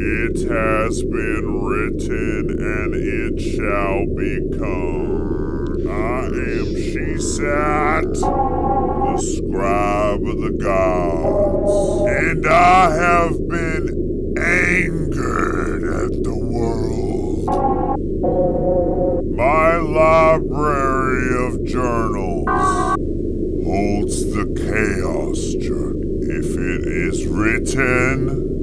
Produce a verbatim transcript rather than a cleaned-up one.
It has been written and it shall become. I am Shesat, the scribe of the gods, and I have been angered at the world. My library of journals holds the chaos journal. If it is written,